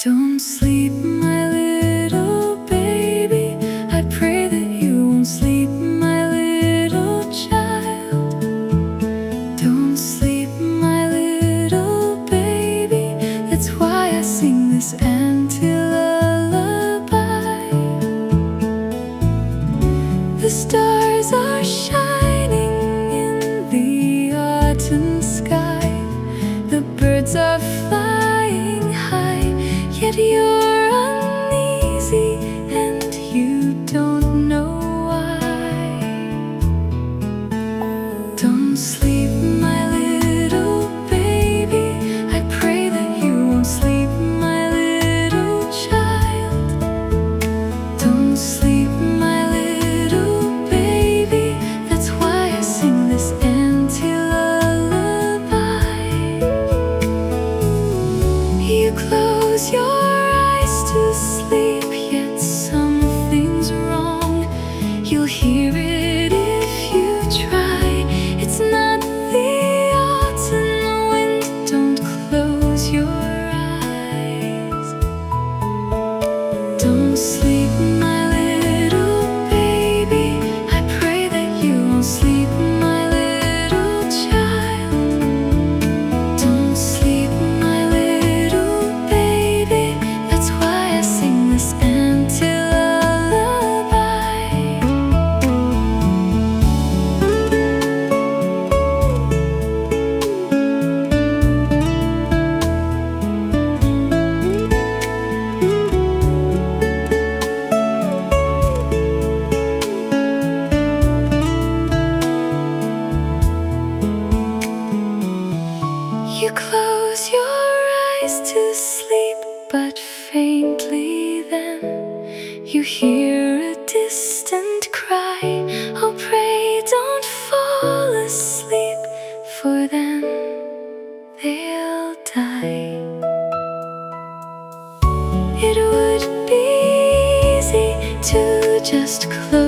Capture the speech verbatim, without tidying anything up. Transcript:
Don't sleep, my little baby. I pray that you won't sleep, my little child. Don't sleep, my little baby. That's why I sing this anti-lullaby. The stars are shining in the autumn sky. The birds are flying high, yet you're uneasy and you don't know why. Don't sleep, my little baby. I pray that you won't sleep, my little child. Don't sleep, my little baby. That's why I sing this anti-lullaby. You close your eyes to sleep, yet something's wrong. You'll hear it if you try. It's not the autumn wind. Don't close your eyes. Don't sleep, my little baby. I pray that you won't sleep, my little child. Don't sleep, my little baby. That's why I sing this anti-lullaby. You close your eyes to sleep, but faintly then you hear a distant cry. Oh, pray don't fall asleep, for then they'll die. It would be easy to just close